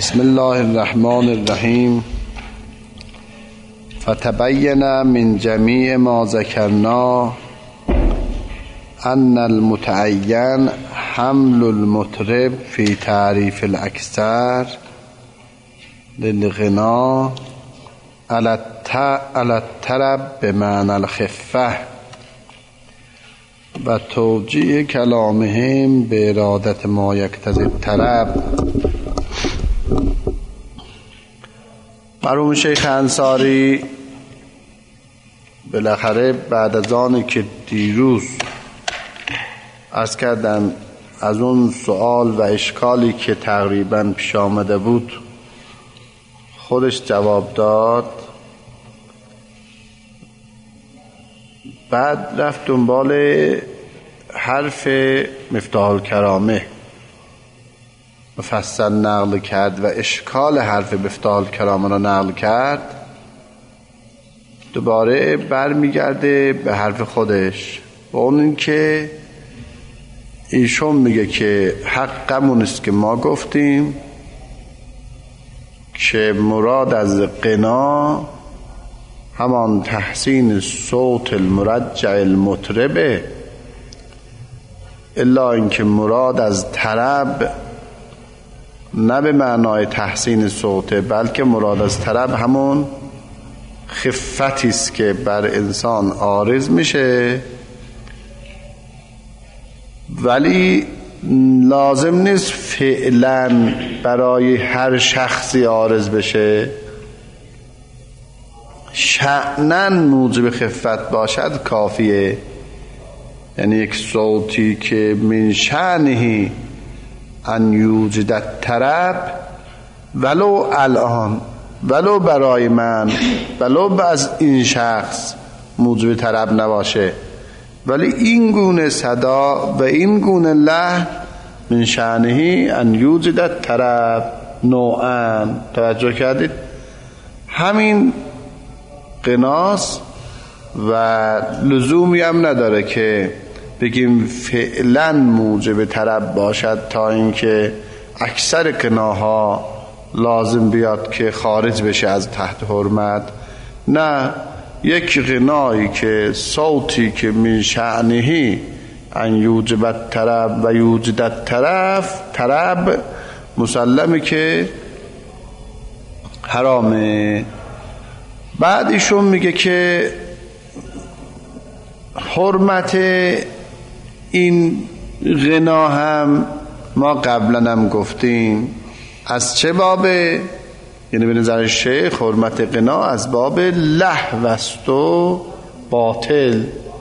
بسم الله الرحمن الرحیم. فتبین من جمیع ما ذکرنا ان المتعین حمل المطرب فی تعریف الاکثر للغنا علی الطرب بمعنى الخفه و توجیه کلامهم به ارادت ما یقتضی الطرب. مرحوم شیخ انصاری بالاخره بعد از آنی که دیروز عرض کردم از اون سوال و اشکالی که تقریبا پیش آمده بود خودش جواب داد، بعد رفت دنبال حرف مفتاح الکرامه مفصل نقل کرد و اشکال حرف مفتاح الکرامه را نقل کرد. دوباره برمیگرده به حرف خودش و اون این که ایشون میگه که حقمون است که ما گفتیم که مراد از غنا همان تحسین صوت المرجع المطربه، الا اینکه مراد از طرب نه به معنای تحسین صوته، بلکه مراد از طرب همون خفتی است که بر انسان عارض میشه، ولی لازم نیست فعلا برای هر شخصی عارض بشه. شأناً موجب خفت باشد کافیه، یعنی یک صوتی که من شأنه ان یوجد الطرب ولو الان، ولو برای من، ولو از این شخص موجب طرب نباشه، ولی این گونه صدا و این گونه لحن من شأنه ان یوجد الطرب نوعا. توجه کردید؟ همین قناس و لزومی هم نداره که بگیم فعلا موجب طرب باشد تا اینکه اکثر قناها لازم بیاد که خارج بشه از تحت حرمت. نه، یک غنایی که صوتی که من شأنه ان یوجب الطرب و یوجد طرب مسلمه که حرامه. بعد ایشون میگه که حرمت این غنا هم ما قبلا هم گفتیم از چه بابه، یعنی به نظر شیخ حرمت غنا از باب لهو است و باطل،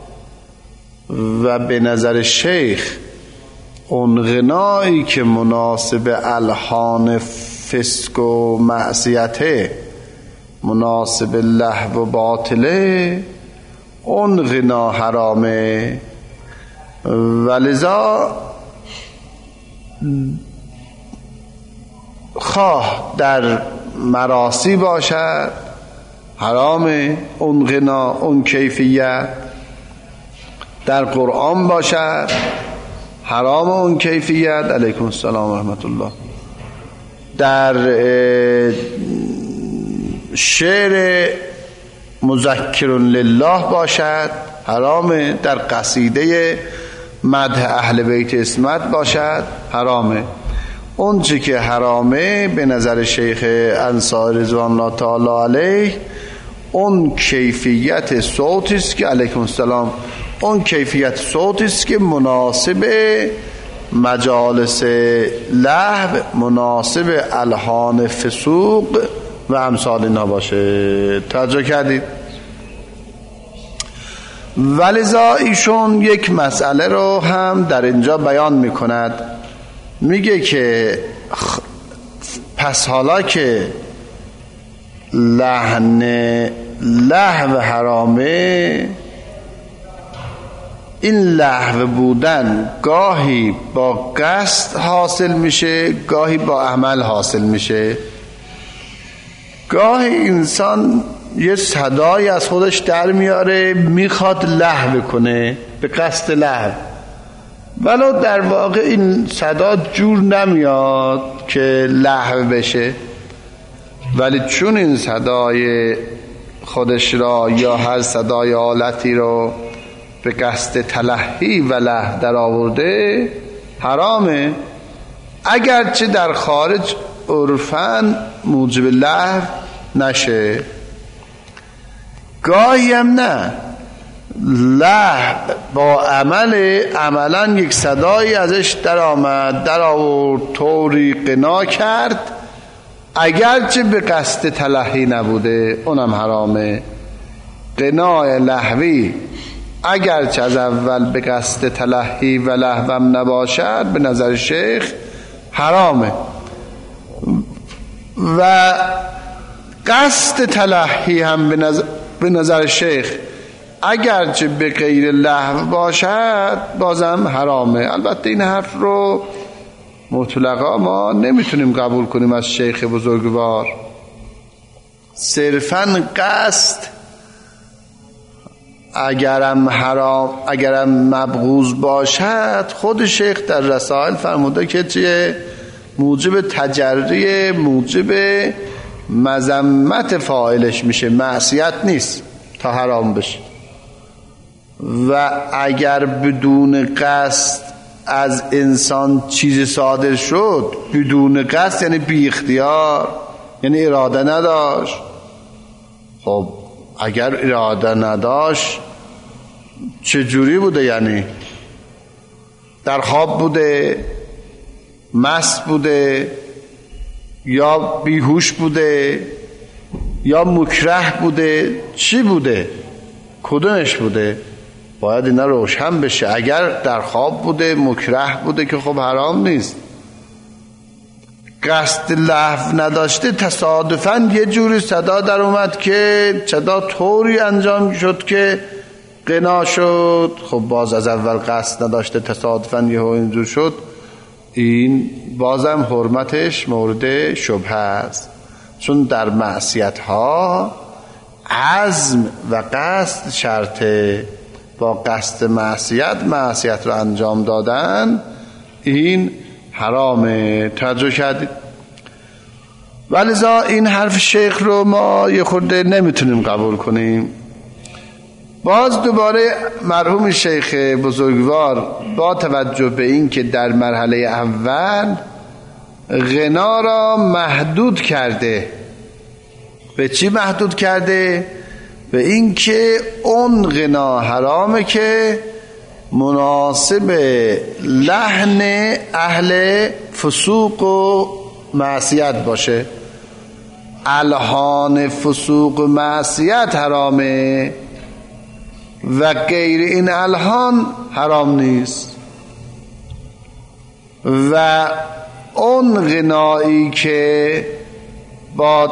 و به نظر شیخ اون غنایی که مناسب الحان فسق و معصیته، مناسب لهو و باطله، اون غنا حرامه. ولذا خواه در مراسی باشد حرامه اون غنا، اون کیفیت، در قرآن باشد حرام اون کیفیت، علیکم السلام و رحمت الله، در شعر مذکر لله باشد حرامه، در قصیده مدح اهل بیت اسمت باشد حرامه. اون چی که حرامه به نظر شیخ انصاری رضوان الله تعالی علیه اون کیفیت صوتی است که علیکم السلام، اون کیفیت صوتی است که مناسب مجالس لهو، مناسب الحان فسوق و امثال اینا باشه. توجه کردید؟ ولذا ایشون یک مسئله رو هم در اینجا بیان میکند، میگه که پس حالا که لحن لهو حرامه، این لهو بودن گاهی با قصد حاصل میشه، گاهی با عمل حاصل میشه. گاهی انسان یه صدایی از خودش در میاره میخواد لهو کنه به قصد لهو، ولو در واقع این صدا جور نمیاد، که لهو بشه، ولی چون این صدای خودش را یا هر صدای آلتی رو به قصد تلهی و لهو در آورده حرامه، اگرچه در خارج عرفاً موجب لهو نشه. گاهی هم نه، لهو با عملاً یک صدایی ازش در آورد، طوری غنا کرد اگرچه به قصد تلهی نبوده، اونم حرامه. غنای لهوی اگرچه از اول به قصد تلهی و لهوم نباشد به نظر شیخ حرامه، و قصد تلهی هم به نظر شیخ اگرچه به غیر لهو باشد بازم حرامه. البته این حرف رو مطلقا ما نمیتونیم قبول کنیم از شیخ بزرگوار. صرفاً قصد اگرم مبغوض باشد، خود شیخ در رسائل فرموده که چیه؟ موجب تجری، موجب مذمت فاعلش میشه، معصیت نیست تا حرام بشه. و اگر بدون قصد از انسان چیز صادر شد، بدون قصد یعنی بی اختیار، یعنی اراده نداشت. خب اگر اراده نداشت چجوری بوده؟ یعنی در خواب بوده، مست بوده، یا بیهوش بوده، یا مکره بوده، چی بوده؟ کدومش بوده؟ باید اینا روشن بشه. اگر در خواب بوده، مکره بوده که خب حرام نیست. قصد لهو نداشته، تصادفاً یه جوری صدا در اومد که صدا طوری انجام شد که غنا شد، خب باز از اول قصد نداشته، تصادفاً یه اینجور شد، این بازم حرمتش مورد شبهه است. چون در معصیت ها عزم و قصد شرطه. با قصد معصیت رو انجام دادن این حرامه. توجه کردید؟ ولذا این حرف شیخ رو ما یه خورده نمیتونیم قبول کنیم. باز دوباره مرحوم شیخ بزرگوار با توجه به این که در مرحله اول غنا را محدود کرده، به چی محدود کرده؟ به این که اون غنا حرامه که مناسب لحن اهل فسوق و معصیت باشه. الحان فسوق و معصیت حرامه و غیر این الحان حرام نیست. و اون غنایی که با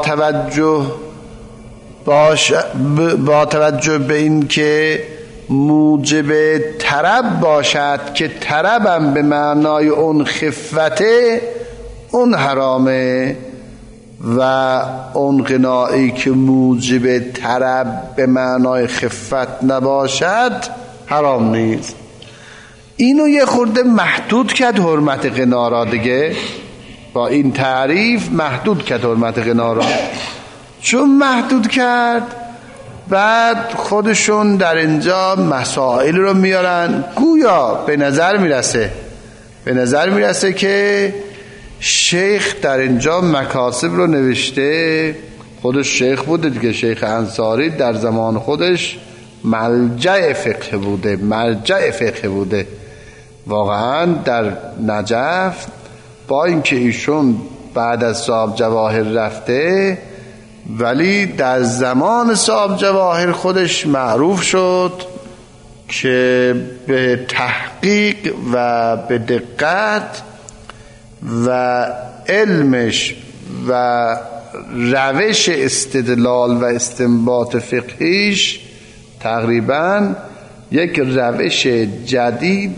توجه به این که موجب طرب باشد، که طربم به معنای اون خفته، اون حرامه. و اون غنایی که موجب طرب به معنای خفت نباشد حرام نیست. اینو یه خورده محدود کرد حرمت غنا را دیگه، با این تعریف محدود کرد حرمت غنا را. چون محدود کرد، بعد خودشون در اینجا مسائل رو میارن، گویا به نظر میرسه که شیخ در اینجا مکاسب رو نوشته. خودش شیخ بوده دیگه، شیخ انصاری در زمان خودش مرجع فقه بوده. واقعا در نجف با اینکه ایشون بعد از صاحب جواهر رفته، ولی در زمان صاحب جواهر خودش معروف شد که به تحقیق و به دقت و علمش و روش استدلال و استنباط فقهیش تقریبا یک روش جدید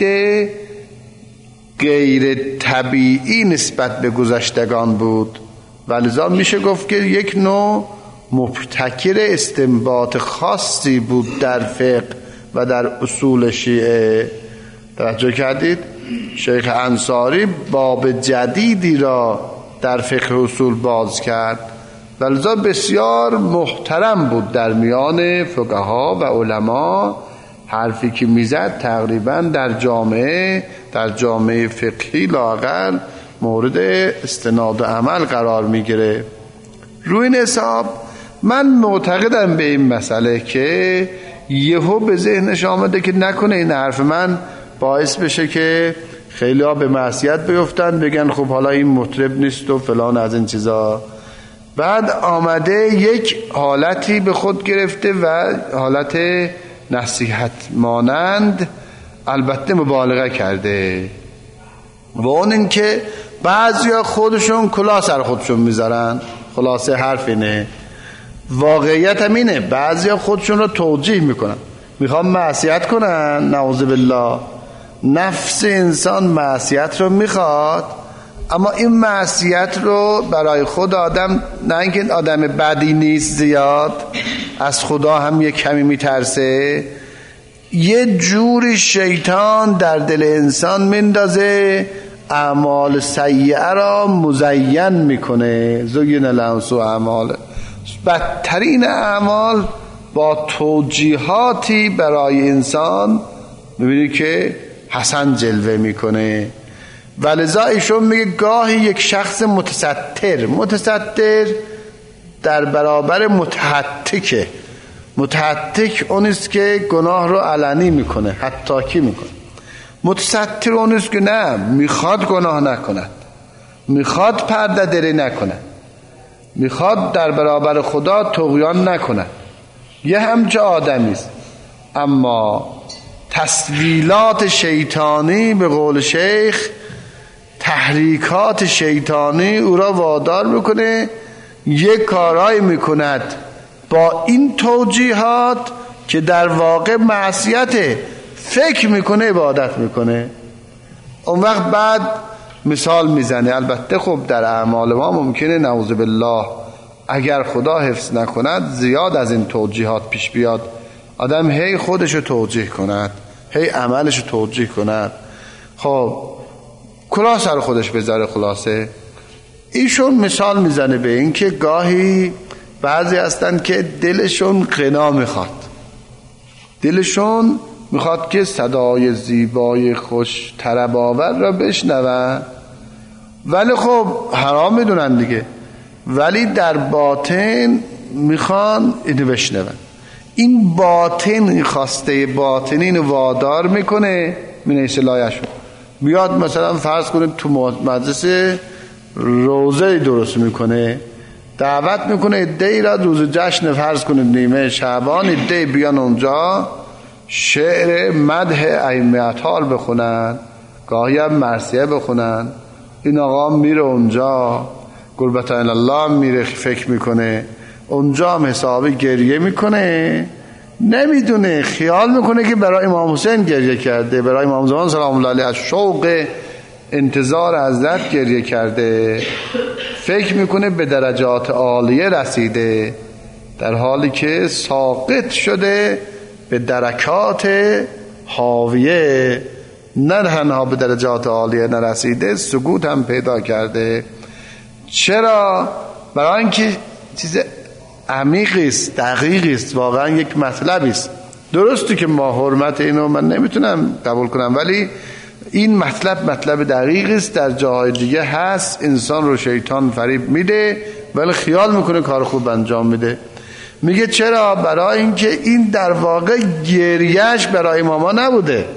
غیر طبیعی نسبت به گذشتگان بود. ولذا میشه گفت که یک نوع مبتکر استنباط خاصی بود در فقه و در اصول شیعه. توجه کردید؟ شیخ انصاری باب جدیدی را در فقه اصول باز کرد و لذا بسیار محترم بود در میان فقها و علما. حرفی که میزد تقریبا در جامعه فقهی لااقل مورد استناد و عمل قرار میگیره. روی این حساب من معتقدم به این مسئله که یهو به ذهنش آمده که نکنه این حرف من باعث بشه که خیلی ها به معصیت بیفتن، بگن خب حالا این مطرب نیست و فلان از این چیزا. بعد آمده یک حالتی به خود گرفته و حالت نصیحت مانند البته مبالغه کرده و اون این که بعضیا خودشون کلاه سر خودشون میذارن. خلاصه حرف اینه، واقعیت هم اینه، بعضیا خودشون رو توجیه میکنن، میخوان معصیت کنن، نعوذ بالله. نفس انسان معصیت رو میخواد، اما این معصیت رو برای خود آدم، نه اینکه آدم بدی نیست زیاد، از خدا هم یک کمی میترسه، یه جوری شیطان در دل انسان میندازه اعمال سیئه را مزین میکنه. زین لهم سوء اعمال، بدترین اعمال با توجیهاتی برای انسان میبینی که حسن جلوه میکنه. ولذا ایشون میگه گاهی یک شخص متستر در برابر متحتکه. متحتک اونیست که گناه رو علنی میکنه، حتاکی میکنه. متستر اونیست که نه، میخواد گناه نکند، میخواد پرده دری نکند، میخواد در برابر خدا طغیان نکند، یه همچه آدمیست. اما تسویلات شیطانی، به قول شیخ تحریکات شیطانی او را وادار میکنه یک کارایی میکند با این توجیهات که در واقع معصیته، فکر میکنه عبادت میکنه. اون وقت بعد مثال میزنه. البته خب در اعمال ما ممکنه نعوذ بالله اگر خدا حفظ نکند زیاد از این توجیهات پیش بیاد، آدم هی خودشو توجیه کند، هی عملشو توجیه کند، خب کلاه سر خودش بذاره. خلاصه ایشون مثال میزنه به این که گاهی بعضی هستن که دلشون غنا میخواد، دلشون میخواد که صدای زیبای خوش طرب آور را بشنون، ولی خب حرام میدونن دیگه، ولی در باطن میخوان اینو بشنون. این باطن، این خواسته باطنی اینو وادار میکنه مینیسه لایشون. بیاد مثلا فرض کنید تو مدرسه روزه درست میکنه، دعوت میکنه عده‌ای را روز جشن فرض کنید نیمه شعبان، عده‌ای بیان اونجا شعر مدح ائمه اطهار بخونن، گاهی هم مرثیه بخونن. این آقا میره اونجا قربت الله میره فکر میکنه، اونجا هم حسابی گریه میکنه، نمیدونه، خیال میکنه که برای امام حسین گریه کرده، برای امام زمان سلام الله علیه از شوق انتظار حضرت گریه کرده، فکر میکنه به درجات عالیه رسیده، در حالی که ساقط شده به درکات حاویه، نه تنها به درجات عالیه نرسیده، سقوط هم پیدا کرده. چرا؟ برای اینکه چیز عمیقی است، دقیقی است، واقعا یک مطلبی است. درسته که ما حرمت اینو من نمیتونم قبول کنم، ولی این مطلب دقیقی است، در جاهای دیگه هست. انسان رو شیطان فریب میده ولی خیال میکنه کار خوب انجام میده. میگه چرا؟ برای اینکه این در واقع گریهش برای ماما نبوده،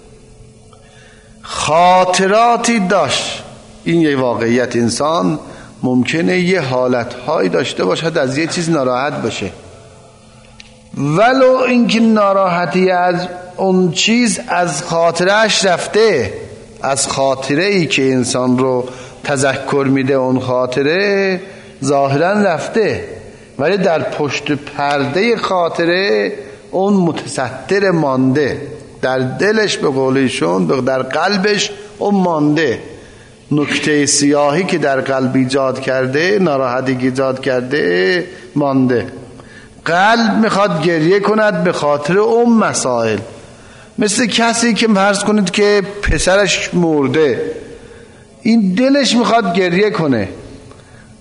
خاطراتی داشت. این یه واقعیت، انسان ممکنه یه حالتهایی داشته باشد از یه چیز ناراحت باشه، ولو اینکه ناراحتی از اون چیز از خاطرهش رفته، از خاطره ای که انسان رو تذکر میده اون خاطره ظاهرا رفته، ولی در پشت پرده خاطره اون متستر مانده، در دلش به قولیشون در قلبش اون مانده. نکته سیاهی که در قلب ایجاد کرده، ناراحتی ایجاد کرده مانده. قلب میخواد گریه کند به خاطر اون مسائل. مثل کسی که فرض کنید که پسرش مرده، این دلش میخواد گریه کنه،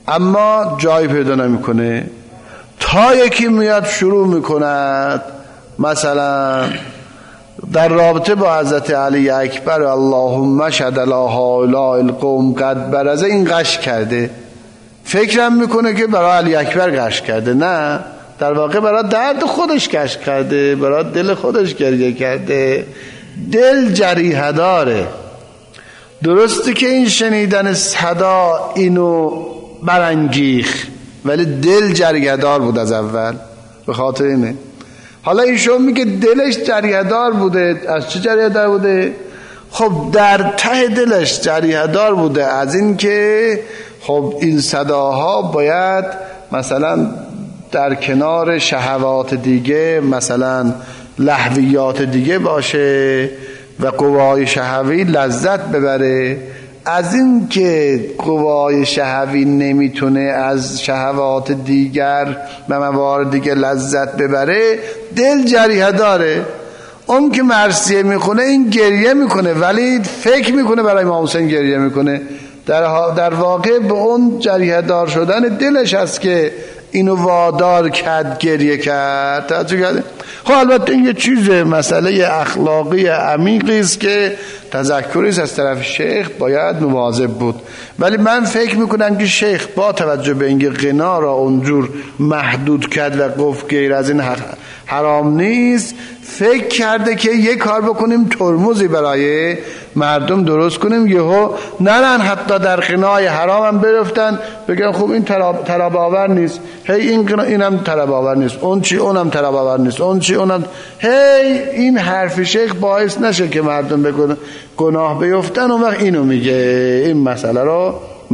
اما جای پیدا نمیکنه تا یکی میاد شروع میکند مثلا در رابطه با حضرت علی اکبر اللهم شهد لا هؤلاء القوم قد برز این قش کرده، فکرم میکنه که برای علی اکبر قش کرده، نه، در واقع برای درد خودش قش کرده، برای دل خودش گریه کرده. دل جریحه داره. درسته که این شنیدن صدا اینو برانگیخت، ولی دل جریحه دار بود از اول، به خاطر اینه. حالا ایشون میگه دلش جریحه دار بوده. از چه جریحه دار بوده؟ خب در ته دلش جریحه دار بوده از این که خب این صداها باید مثلا در کنار شهوات دیگه، مثلا لهویات دیگه باشه و قوای شهوی لذت ببره. از این که قوای شهوی نمیتونه از شهوات دیگر و موارد دیگه لذت ببره، دل جریحه داره. اون که مرثیه میخونه این گریه میکنه، ولی فکر میکنه برای امام حسین گریه میکنه. در واقع به اون جریحه دار شدن دلش هست که اینو وادار کرد گریه کرد. توجه کردید؟ خب البته این یه چیز مسئله اخلاقی عمیقی است که تذکری از طرف شیخ باید مواظب بود، ولی من فکر میکنم که شیخ با توجه به اینکه غنا را اونجور محدود کرد و گفت غیر از این حرام نیست، فکر کرده که یک کار بکنیم ترمزی برای مردم درست کنیم، یهو نرن حتی در غنای حرام هم برفتن بگن خب این طرب آور نیست، هی اینم طرب آور نیست، اون چی اونم طرب آور نیست، اون چی اونم، هی این حرف شیخ باعث نشه که مردم بگن گناه بیفتن. اون وقت اینو میگه، این مسئله رو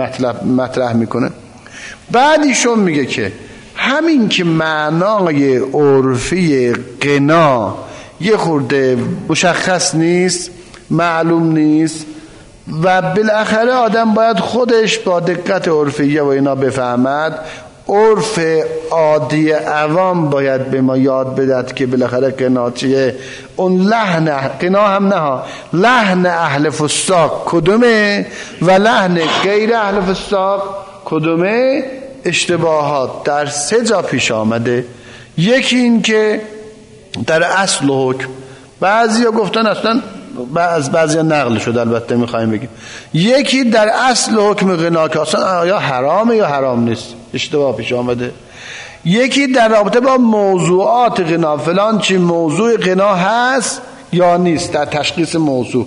مطرح میکنه. بعد ایشون میگه که همین که معنای عرفی غنا یه خورده مشخص نیست، معلوم نیست و بالاخره آدم باید خودش با دقت عرفیه و اینا بفهمد. عرف عادی عوام باید به ما یاد بدد که بالاخره غنا چیه. اون لحن غنا هم نه، لحن اهل فساق کدومه و لحن غیر اهل فساق کدومه. اشتباهات در 3 جا پیش آمده. یکی این که در اصل و حکم، بعضی ها گفتن اصلا، بعضی ها نقل شده البته میخوایم بگیم، یکی در اصل و حکم غنا که اصلا یا حرامه یا حرام نیست، اشتباه پیش آمده. یکی در رابطه با موضوعات غنا، فلان چی موضوع غنا هست یا نیست، در تشخیص موضوع.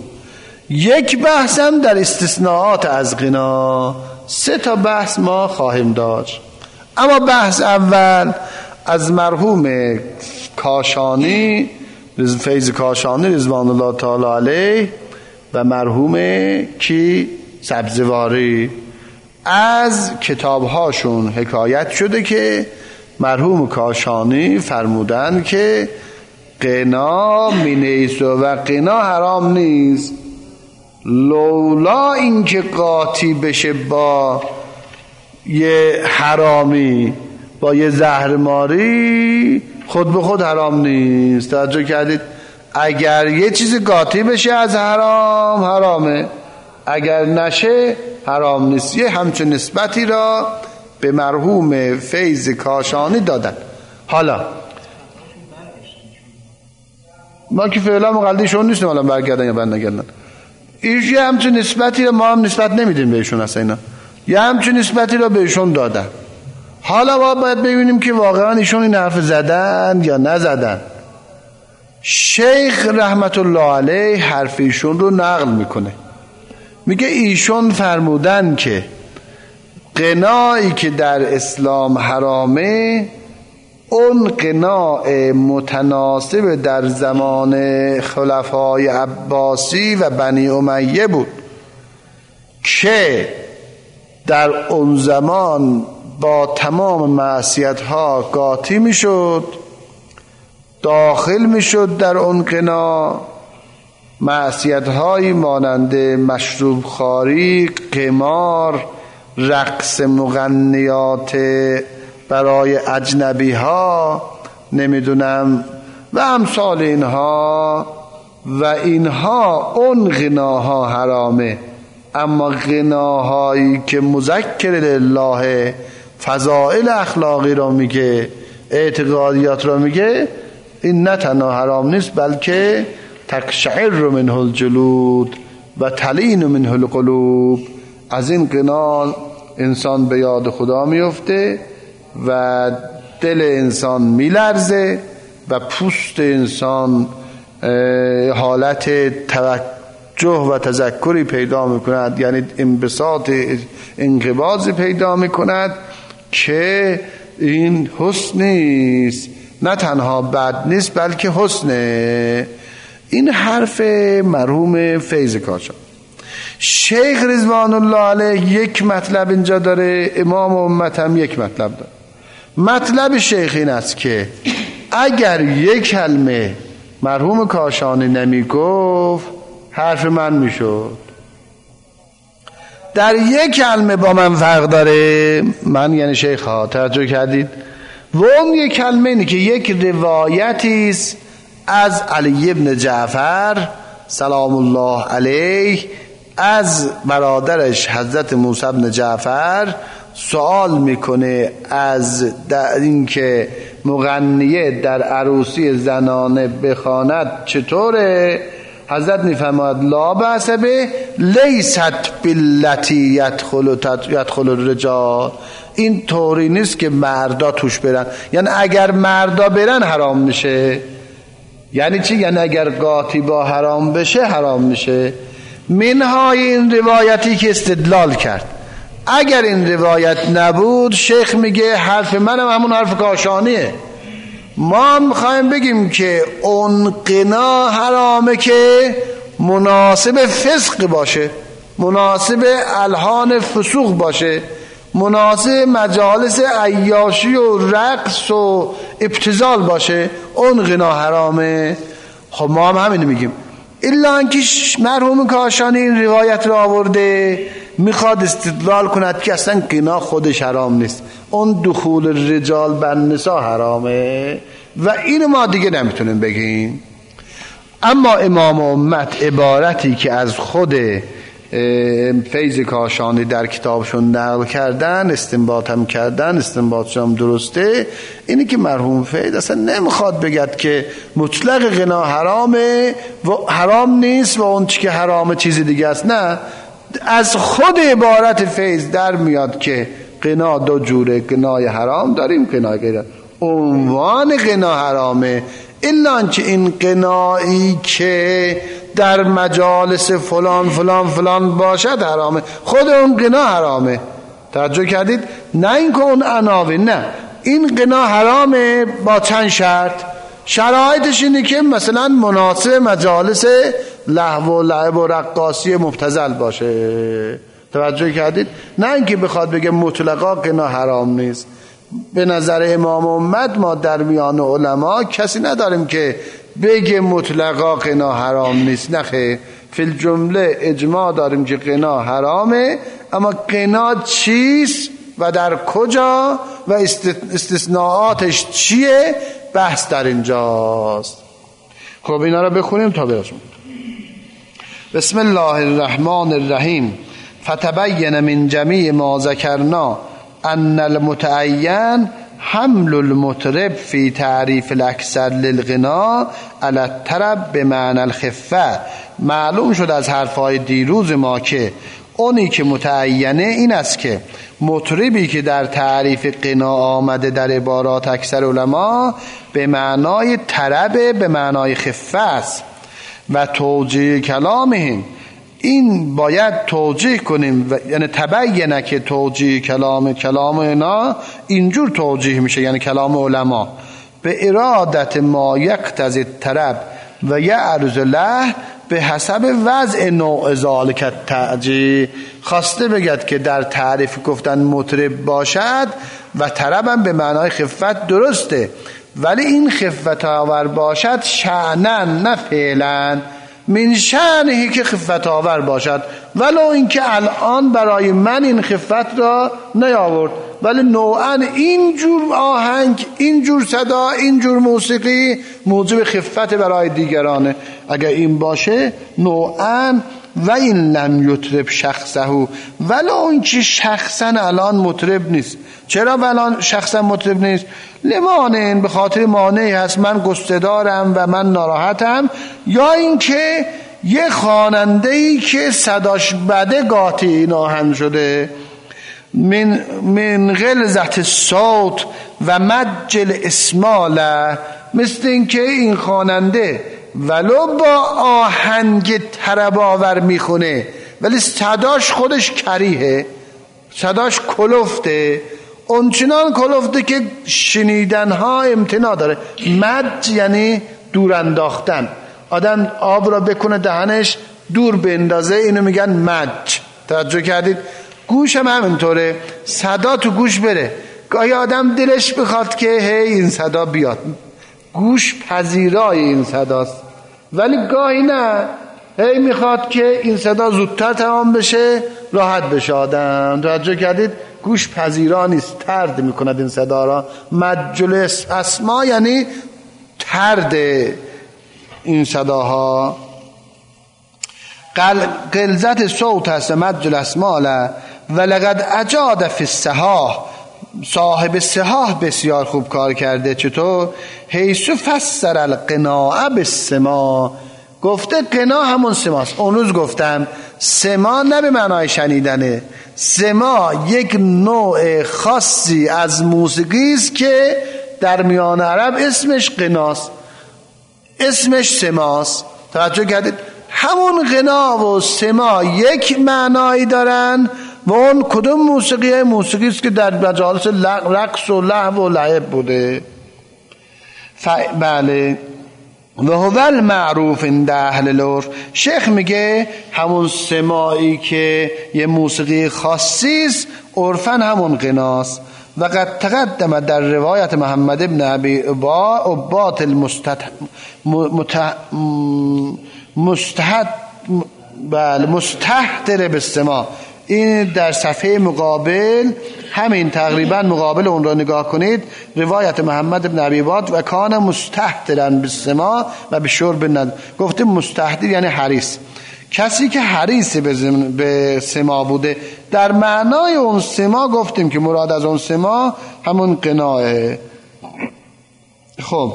یک بحث هم در استثناءات از غنا. 3 تا بحث ما خواهیم داشت. اما بحث اول از مرحوم کاشانی، فیض کاشانی رضوان الله تعالی علیه و مرحوم کی سبزواری، از کتابهاشون حکایت شده که مرحوم کاشانی فرمودن که غنا مینیست و غنا حرام نیست، لولا اینکه قاطی بشه با یه حرامی، با یه زهرماری، خود به خود حرام نیست. توجه کردید؟ اگر یه چیز قاطی بشه از حرام، حرامه، اگر نشه حرام نیست. یه همچون نسبتی را به مرحوم فیض کاشانی دادن. حالا ما که فعلا مقلدیشون نیستیم، حالا برگردن یا برنگردن، یه همچون نسبتی را ما هم نسبت نمیدیم بهشون، اصلا اینا یه همچون نسبتی را بهشون دادن. حالا ما باید ببینیم که واقعا ایشون این حرف زدن یا نزدن. شیخ رحمت الله علیه حرف ایشون رو نقل میکنه، میگه ایشون فرمودن که غنایی که در اسلام حرامه اون غناء متناسب در زمان خلفای عباسی و بنی امیه بود که در اون زمان با تمام معصیت‌ها قاطی میشد، داخل میشد در اون غنا معصیت‌هایی مانند مشروب خواری، قمار، رقص مغنیات برای اجنبی ها، نمیدونم و امثال اینها، و اینها اون غناها حرامه. اما غناهایی که مذکر لله، فضائل اخلاقی رو میگه، اعتقادیات رو میگه، این نه تنها حرام نیست بلکه تقشعر منه الجلود و تلین منه القلوب. از این غنا انسان به یاد خدا میفته و دل انسان میلرزه و پوست انسان حالت توجه و تذکری پیدا میکند، یعنی انبساط انقباضی پیدا میکند که این حسن نیست، نه تنها بد نیست بلکه حسنه. این حرف مرحوم فیض کاشان. شیخ رضوان الله علیه یک مطلب اینجا داره، امام امت هم یک مطلب داره. مطلب شیخ این است که اگر یک کلمه مرحوم کاشانی نمی گفت حرف من میشد. در یک کلمه با من فرق داره، من یعنی شیخ ها، توجه کردید؟ و اون یک کلمه اینه که یک روایتی است از علی ابن جعفر سلام الله علیه از برادرش حضرت موسی ابن جعفر سوال میکنه از اینکه مغنیه در عروسی زنانه بخواند چطوره؟ حضرت میفرماید لا بأس به لیست باللتی یدخل الرجال، این طوری نیست که مردا توش برن، یعنی اگر مردا برن حرام میشه. یعنی چی؟ یعنی اگر قاطبا حرام بشه حرام میشه. منهای این روایتی که استدلال کرد. اگر این روایت نبود شیخ میگه حرف منم همون حرف کاشانیه. ما میخوایم بگیم که اون قنا حرامه که مناسب فسق باشه، مناسب الحان فسوق باشه، مناسب مجالس عیاشی و رقص و ابتذال باشه، اون غنا حرامه. خب ما هم همین میگیم، الا انکه مرحوم کاشانی این روایت را آورده میخواد استدلال کند که اصلا غنا خودش حرام نیست، اون دخول الرجال بر نساء حرامه و اینو ما دیگه نمیتونیم بگیم. اما امام امت عبارتی که از خود فیض کاشانی در کتابشون نقل کردن، استنباط هم کردن، استنباطش هم درسته، اینی که مرحوم فیض اصلا نمیخواد بگد که مطلق غنا حرامه و حرام نیست و اون چی که حرامه چیز دیگه است. نه، از خود عبارت فیض در میاد که غنا دو جوره، غنای حرام داریم، غنای غیر. عنوان غنا حرامه، الا انکه این غنایی که در مجالس فلان فلان فلان باشد حرامه، خود اون غنا حرامه. توجه کردید؟ نه اینکه اون عناوین، نه، این غنا حرامه با چند شرط. شرایطش اینه که مثلا مناسب مجالس لهو و لعب و رقاصی مبتذل باشه. توجه کردید؟ نه اینکه بخواد بگه مطلقا غنا حرام نیست. به نظر امام امت ما در میان علما کسی نداریم که بگه مطلقا غنا حرام نیست. نخیر، فی الجمله اجماع داریم که غنا حرامه، اما غنا چیست و در کجا و استثناءاتش چیه، بحث در اینجاست. خب اینا رو بخونیم تا برسیم. بسم الله الرحمن الرحیم. فتبین من جمیع ما ذکرنا ان المتعین حمل المطرب فی تعریف الاکثر للغنا علی الطرب بمعنى الخفه. معلوم شد از حرفهای دیروز ما که اونی که متعینه این است که مطربی که در تعریف غنا آمده در عبارات اکثر علما به معنای طرب، به معنای خفه است و توجیه کلامهم، این باید توجیه کنیم، یعنی تبینه که توجیه کلام اینا اینجور توجیه میشه، یعنی کلام علما به ارادت ما یقتضی الطرب و یعرض له به حسب وضع نوع ذالک التعجیه. خواسته بگد که در تعریف گفتن مطرب باشد و طرب هم به معنای خفت درسته، ولی این خفت آور باشد شأناً نه فعلاً، من شأنه که خفت آور باشد، ولو اینکه الان برای من این خفت را نیاورد، ولی نوعاً اینجور آهنگ، اینجور صدا، اینجور موسیقی موجب خفت برای دیگرانه. اگر این باشه نوعاً و این لم یطرب شخصه، ولی اون که شخصا الان مطرب نیست. چرا الان شخصا مطرب نیست؟ لمانه، به خاطر مانعی هست، من گسته دارم و من ناراحتم، یا اینکه یه خواننده‌ای که صداش بده قاطی ناهن شده، من غلظت الصوت و مجل اسماله، مثل اینکه این خواننده ولو با آهنگ طرب آور میخونه ولی صداش خودش کریهه، صداش کلفته، اونچنان کلفته که شنیدنها امتناع داره. مج یعنی دور انداختن، آدم آب را بکنه دهنش دور بندازه، اینو میگن مج. توجه کردید؟ گوش هم همینطوره، صدا تو گوش بره، گاهی آدم دلش بخواد که هی این صدا بیاد، گوش پذیرای این صداست، ولی گاهی نه، هی میخواد که این صدا زودتر تمام بشه راحت بشه آدم. توجه کردید؟ گوش پذیرا نیست، طرد میکند این صدا را. مجلس اسما یعنی طرد این صداها. غلظت صوت هست مجل اسماله و لقد اجاد فی الصحاح، صاحب صحاح بسیار خوب کار کرده. چطور؟ حیث فسر القناع بالسماع، گفته قنا همون سماست. اون روز گفتم سماع نه به معنای شنیدنه، سماع یک نوع خاصی از موسیقی است که در میان عرب اسمش قناست، اسمش سماست. توجه کردید؟ همون غنا و سماع یک معنایی دارن و اون کدوم موسیقی؟ موسیقی است که در مجالس رقص و لهو و لعب بوده. بله. و هو المعروف عند اهل العرف، شیخ میگه همون سماعی که یه موسیقی خاصی است عرفاً همون غناست. و قد تقدم در روایت محمد ابن ابی عباد مستحضر بالسماع، این در صفحه مقابل، همین تقریبا مقابل اون را نگاه کنید، روایت محمد ابن ابی عباد و کان مستحضرا بالسماع و بشرب الند. گفته مستحضر یعنی حریص، کسی که حریص به سماع بوده. در معنای اون سماع گفتیم که مراد از اون سماع همون قناعه. خب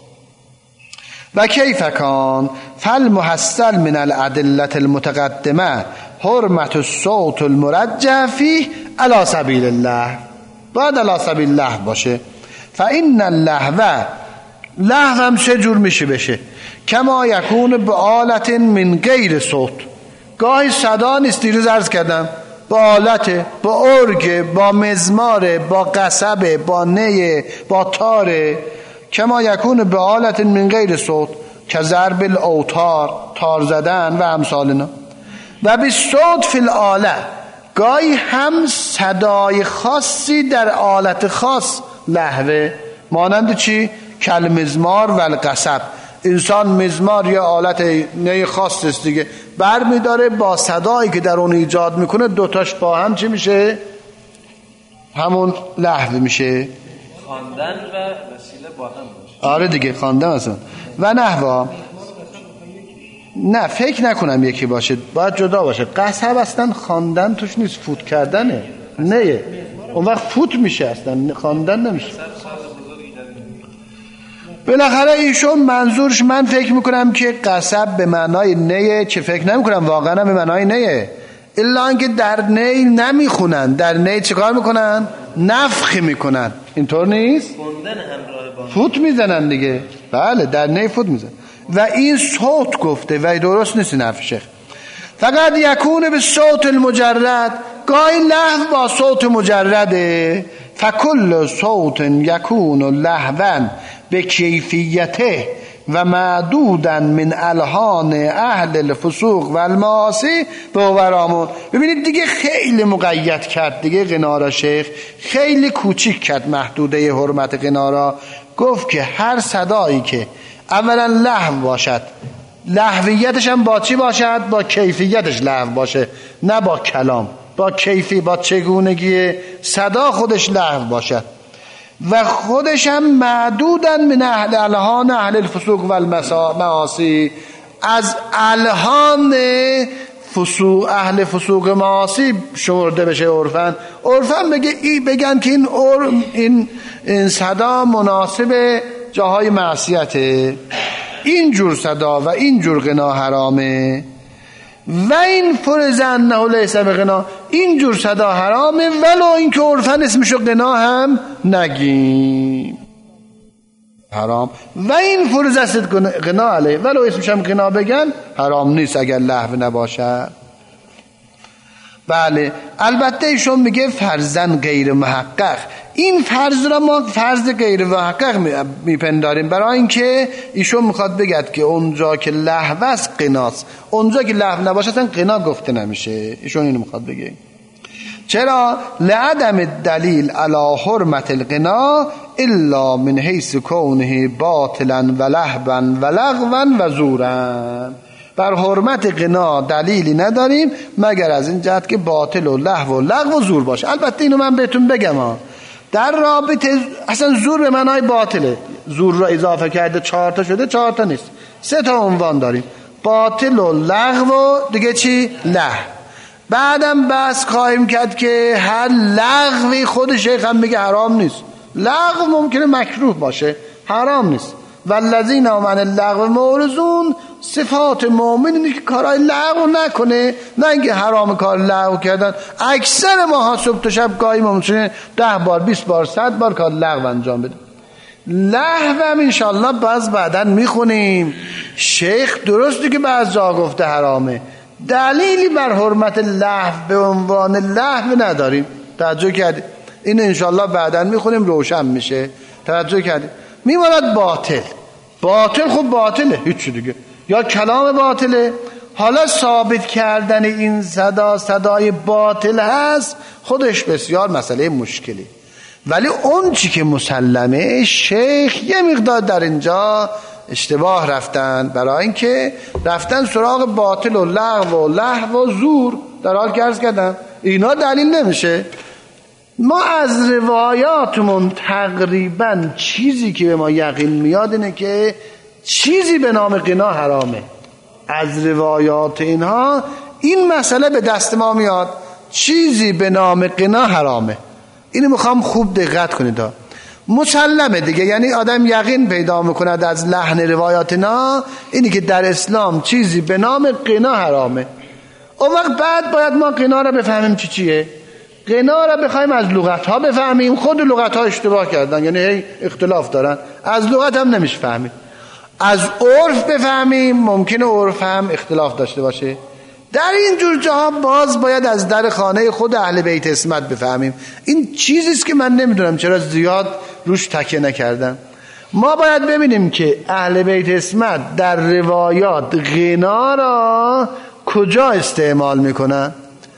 و کیف کان فالمحصل من الادله المتقدمه حرمت الصوت المرجع فيه على سبیل الله، باید على سبیل الله باشه. فإن اللهو، لهو هم سه جور میشه بشه، کما یکون به آلت من غیر صوت، گاهی صدا نیست، دیروز عرض کردم با آلت، با ارگ، با مزمار، با قصبه، با نی، با تاره. کما یکون به آلت من غیر صوت که ضرب الاوتار، تار زدن و امثالنا. و به صوت فی الاله، گاهی هم صدای خاصی در آلت خاص لهوه، مانند چی؟ کل مزمار و القصب. انسان مزمار یا آلت نی خاص است دیگه، بر میداره با صدایی که در اون ایجاد میکنه دوتاش با هم چی میشه؟ همون لهو میشه. خواندن و وسیله با هم باشه. آره دیگه، خواندن مثلا و نحوا. نه فکر نکنم یکی باشه، باید جدا باشه. قصب اصلا خواندن توش نیست، فوت کردنه، نه اون وقت فوت میشه، اصلا خواندن نمیشه. بالاخره ایشون منظورش، من فکر میکنم که قصب به معنای نیه، چه فکر نمیکنم واقعا به معنای نیه، الا اینکه در نی نمیخونن، در نی چیکار میکنن؟ نفخ میکنن. اینطور نیست؟ فوت میزنن دیگه. بله در نی فوت میزنن. و این صوت گفته و درست نیست نفی شیخ. فقط یکونه به صوت المجرد، گاهی لحو با صوت مجرده. فکل صوت یکون لحوان به کیفیته و معدودن من الحان اهل الفسوق و المعاصی به ورامون. ببینید دیگه خیلی مقید کرد دیگه غنا شیخ، خیلی کوچیک کرد محدوده حرمت غنا را. گفت که هر صدایی که اولا لحو باشد، لحویتش هم با چی باشد؟ با کیفیتش لحو باشه، نه با کلام، با کیفی، با چگونگی صدا خودش لحو باشد. و خودش هم معدودن من الحان اهل الفسوق و المعاصی، از الحان اهل فسوق معاصی شمرده بشه عرفن بگن که این صدا مناسب جاهای معصیته، این جور صدا و این جور غنا حرامه. و این فرض انه لیس بغنا، این جور صدا حرامه ولو اینکه عرفن اسمشو غنا هم نگیم، حرام. و این فرض است غنا علیه، ولو اسمش هم غنا بگن حرام نیست اگر لهو نباشه. بله البته ایشون میگه فرضاً غیر محقق، این فرض را ما فرض غیر محقق میپنداریم، برای اینکه ایشون میخواد بگد که اونجا که لهو است قناست، اونجا که لهو نباشه اصلا قنا گفته نمیشه. ایشون اینو میخواد بگه. چرا؟ لعدم الدلیل علی حرمت الغنا الا من حیث کونه باطلا و لهوا و لغوا و زورا. بر حرمت غنا دلیلی نداریم مگر از این جهت که باطل و لغو و زور باشه. البته اینو من بهتون بگم در رابطه اصلا زور به معنای باطله، زور را اضافه کرده 4 تا شده، 4 تا نیست، 3 تا عنوان داریم، باطل و لغو و دیگه چی؟ لهو. بعدم بس خواهیم کرد که هر لغوی خود شیخ هم میگه حرام نیست، لغو ممکنه مکروه باشه، حرام نیست. والذین هم عن اللغو معرضون، صفات مؤمن اینه که کارهای لغو نکنه، نه اینکه حرام کار لغو کردن. اکثر ماها صبح تا شب گاهی ممکنه 10 بار 20 بار 100 بار کار لغو انجام بده. لهو هم انشالله بعداً میخونیم شیخ درسته که بعض جا گفته حرامه، دلیلی بر حرمت لهو به عنوان لهو نداریم. توجه کردید؟ این انشالله بعداً میخونیم روشن میشه. توجه کردید؟ میماند باطل خب باطله، هیچ دیگه، یا کلام باطله. حالا ثابت کردن این صدای باطل هست خودش بسیار مسئله مشکلی، ولی اون چی که مسلمه شیخ یه مقدار در اینجا اشتباه رفتن، برای اینکه رفتن سراغ باطل و لغو و زور، در حال که عرض کردم اینا دلیل نمیشه. ما از روایاتمون تقریبا چیزی که به ما یقین میاد اینه که چیزی به نام غنا حرامه. از روایات اینها این مسئله به دست ما میاد، چیزی به نام غنا حرامه. اینو میخوام خوب دقت کنید. مسلمه دیگه، یعنی آدم یقین پیدا میکند از لحن روایاتنا اینی که در اسلام چیزی به نام غنا حرامه. اون وقت بعد باید ما غنا را بفهمیم چیه. غنا را بخوایم از لغت ها بفهمیم، خود لغت ها اشتباه کردن، یعنی هی اختلاف دارن، از لغت هم نمیشه فهمید. از عرف بفهمیم، ممکنه عرف هم اختلاف داشته باشه. در این جور جاها باز باید از در خانه خود اهل بیت اسمت بفهمیم. این چیزیست که من نمیدونم چرا زیاد روش تکیه نکردم. ما باید ببینیم که اهل بیت اسمت در روایات غنا را کجا استعمال میکنن.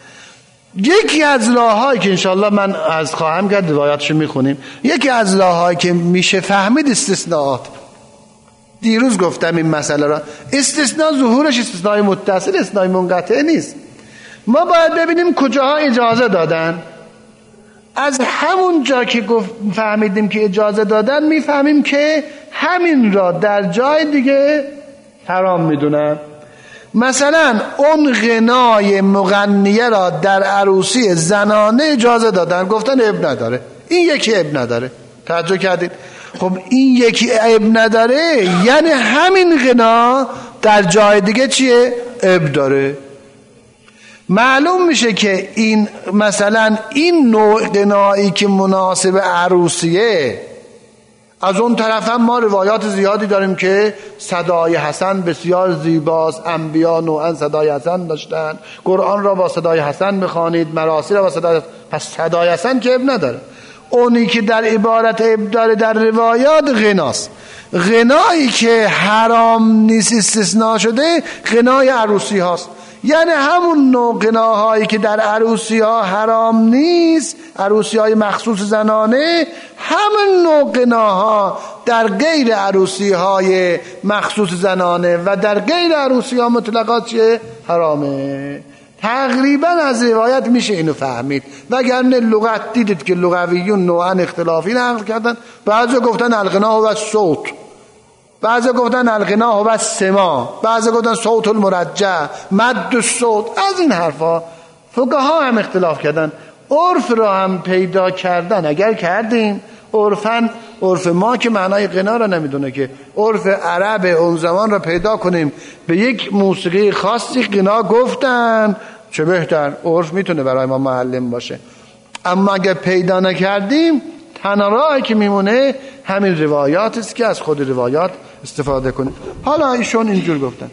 یکی از راه‌هایی که انشالله من از خواهم کرد روایاتشو میخونیم، یکی از راه‌هایی که میشه فهمید استثناءات. دیروز گفتم این مسئله را، استثناء ظهورش استثناء متصل، استثناء منقطع نیست. ما باید ببینیم کجاها اجازه دادن. از همون جا که فهمیدیم که اجازه دادن میفهمیم که همین را در جای دیگه حرام میدونن. مثلا اون غنای مغنیه را در عروسی زنانه اجازه دادن، گفتن عیب نداره، این یکی عیب نداره. توجه کردید؟ خب این یکی عیب نداره یعنی همین غنا در جای دیگه چیه؟ عیب داره. معلوم میشه که این مثلا این نوع غنایی که مناسب عروسیه، از اون طرف هم ما روایات زیادی داریم که صدای حسن بسیار زیباست، انبیا نوعا صدای حسن داشتن، قرآن را با صدای حسن بخوانید، مراسی را با صدای حسن. پس صدای حسن که عیب نداره. اونی که در عبارت عیب داره در روایات غناست. غنایی که حرام نیست استثناء شده غنای عروسی هاست، یعنی همون نوع غناهایی که در عروسی ها حرام نیست، عروسی های مخصوص زنانه، همون نوع غناها در غیر عروسی های مخصوص زنانه و در غیر عروسی ها مطلقات چیه؟ حرامه. تقریبا از روایت میشه اینو فهمید. وگرنه لغت دیدید که لغویون نوعا اختلافی نقل کردن، بعضی گفتن الغنا و صوت، بعضی گفتن الغنا هو السما، بعضی گفتن صوت المرجع، مد الصوت. از این حرفا فقها هم اختلاف کردن. عرف را هم پیدا کردن، اگر کردیم عرف ما که معنای غنا را نمیدونه، که عرف عرب اون زمان را پیدا کنیم به یک موسیقی خاصی غنا گفتن، چه بهتر، عرف میتونه برای ما معلم باشه. اما اگر پیدا نکردیم تنها راهی که میمونه همین روایات است که از خود روایات استفاده کنیم. حالا ایشون اینجور گفتن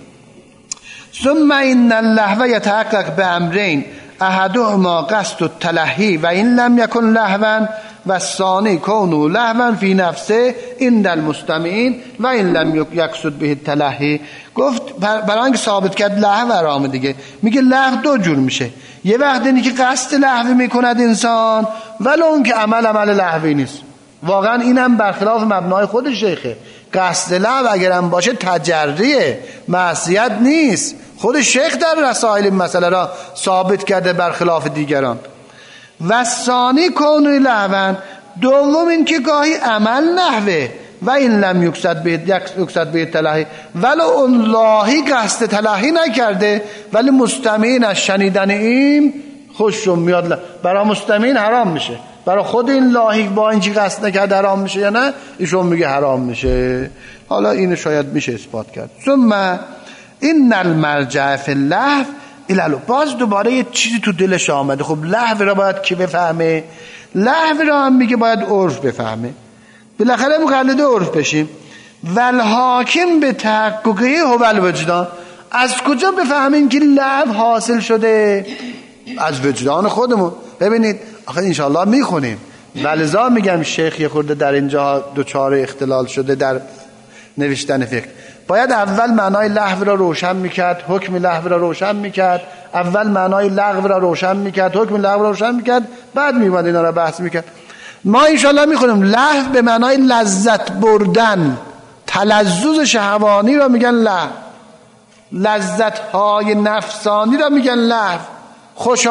ثم ان اللهو یتحقق بامرین احدهما قصد التلهی و این لم یکن لهوا و الثانی کونه لهوا فی نفسه عند المستمعین و این لم یقصد به التلهی. گفت برای اینکه ثابت کرد لهو حرامه دیگه، میگه لهو دو جور میشه. یه وقت اینی که قصد لهوی میکند انسان ولو اون که عمل لهوی نیست، واقعا اینم برخلاف مبنای خود شیخه. قصد لهو اگرم باشه تجریه، معصیت نیست. خود شیخ در رسائل مسئله را ثابت کرده برخلاف دیگران. و ثانی کونه لهوان، دوم این که گاهی عمل لهوه و این لم یقصد به تلهی، ولو اون لاهی قصد تلهی نکرده ولی مستمعین از شنیدن این خوششون میاد، برای مستمعین حرام میشه. برای خود این لاهی با اینکه قصد نکرده حرام میشه یا نه، ایشون میگه حرام میشه. حالا اینو شاید میشه اثبات کرد. ثم این المرجع فی اللهو الالو، باز دوباره یه چیزی تو دلش آمده. خب لهو را باید کی بفهمه؟ لهو را هم میگه باید عرف بفهمه، بالاخره مقلد عرف بشیم. والحاکم به تحققه هو الوجدان، از کجا بفهمیم که لهو حاصل شده؟ از وجدان خودمون. ببینید آخه انشاءالله میخونیم، ولذا میگم شیخ یه خورده در اینجا دوچار اختلال شده در نوشتن فقه. باید اول معنای لهو را روشن میکرد، حکم لهو را روشن میکرد، اول معنای لغو را روشن میکرد، حکم لغو را روشن میکرد، بعد میومد اینا را بحث میکرد. ما انشاءالله میخونیم لهو به معنای لذت بردن، تلذذ شهوانی را میگن لهو، لذت های نفسانی را میگن لهو، خوش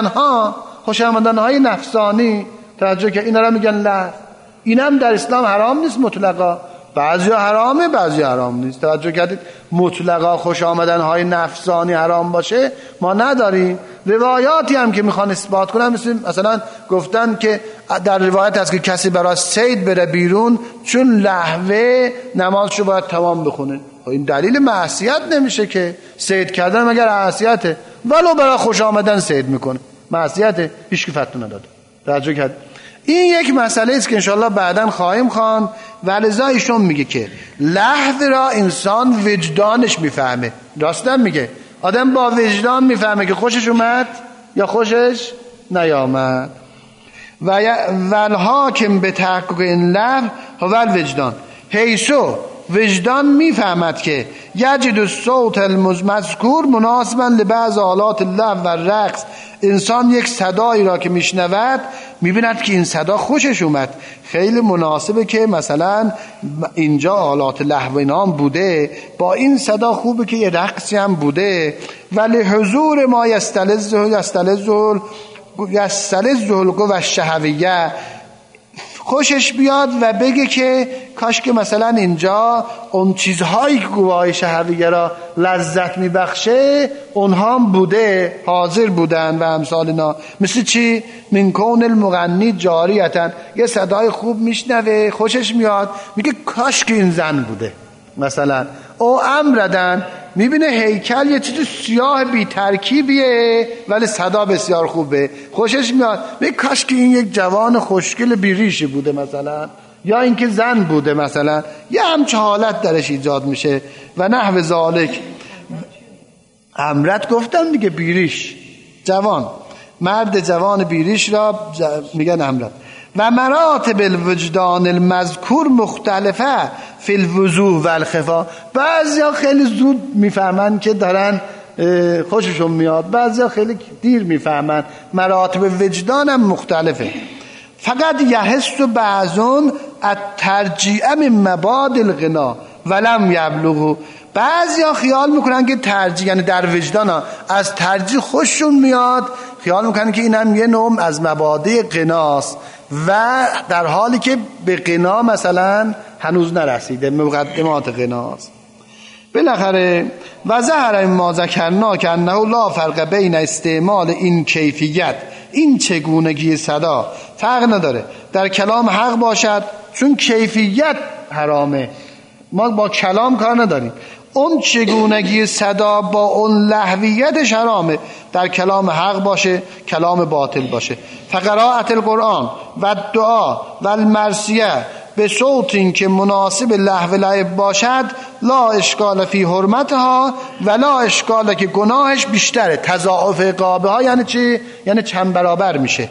آمدن های نفسانی، توجه که اینا را میگن لهو. اینم در اسلام حرام نیست مطلقا، بعضی حرامه بعضی حرام نیست. توجه کردید؟ مطلقا خوش آمدن های نفسانی حرام باشه ما نداریم. روایاتی هم که میخوان اثبات کنن، مثلا گفتن که در روایت هست که کسی برای صید بره بیرون چون لهوه نمازشو باید تمام بخونه. این دلیل معصیت نمیشه که، صید کردن مگر معصیته؟ ولو برای خوش آمدن صید میکنه، معصیته، هیچ کی فتوا نداده. توجه کردید؟ این یک مسئله است که انشاءالله بعداً خواهیم خواند. ولذا ایشون میگه که لهو را انسان وجدانش میفهمه. راستم میگه، آدم با وجدان میفهمه که خوشش اومد یا خوشش نیامد. و الحاکم به تحقق این لهو هو الوجدان، حیثو وجدان میفهمد که یجد الصوت المذکور مناسبا لبعض آلات اللهو و الرقص. انسان یک صدایی را که میشنود میبیند که این صدا خوشش اومد، خیلی مناسبه که مثلا اینجا آلات لهو اینا هم بوده، با این صدا خوبه که یه رقصی هم بوده. ولی حضور ما یستلذ القوى الشهویه، خوشش بیاد و بگه که کاش که مثلا اینجا اون چیزهایی که قوای شهویه را لذت میبخشه اونها هم بوده، حاضر بودن و امثال اینا. مثل چی؟ من کون المغنی جاریتن، یه صدای خوب میشنوه خوشش میاد، میگه کاش که این زن بوده مثلا. او امردن، میبینه هیکل یه چیز سیاه بی ترکیبیه ولی صدا بسیار خوبه، خوشش میاد، میگه کاش که این یک جوان خوشگل بی ریشی بوده مثلا، یا اینکه زن بوده مثلا. یه همچه حالت درش ایجاد میشه و نحو ذالک. امرد گفتم دیگه، بیریش، جوان، مرد جوان بیریش را میگن امرد. و مراتب الوجدان المذکور مختلفه فی الوضوح و الخفا. بعضیا خیلی زود میفهمن که دارن خوششون میاد، بعضیا خیلی دیر میفهمن. مراتب وجدان هم مختلفه. فقط یحس بعضون الترجیع من مباد الغنا ولم یبلغوا. بعضیا خیال میکنن که ترجیع، یعنی در وجدان ها از ترجیع خوششون میاد، خیال میکنن که این هم یه نوع از مبادی غناست، و در حالی که به غنا مثلا هنوز نرسیده، مقدمات غناست. بالاخره و ظهر ما ذکرنا که انه لا فرق بین استعمال این کیفیت، این چگونگی صدا فرق نداره در کلام حق باشد، چون کیفیت حرامه، ما با کلام کار نداریم. اون چگونگی صدا با اون لحویتش حرامه، در کلام حق باشه کلام باطل باشه. فقرائت القرآن و دعا و المرثیه به صوتی که مناسب لحو لعب باشد لا اشکال فی حرمتها و لا اشکال که گناهش بیشتره. تضاعف عقابه ها یعنی چی؟ یعنی چند برابر میشه.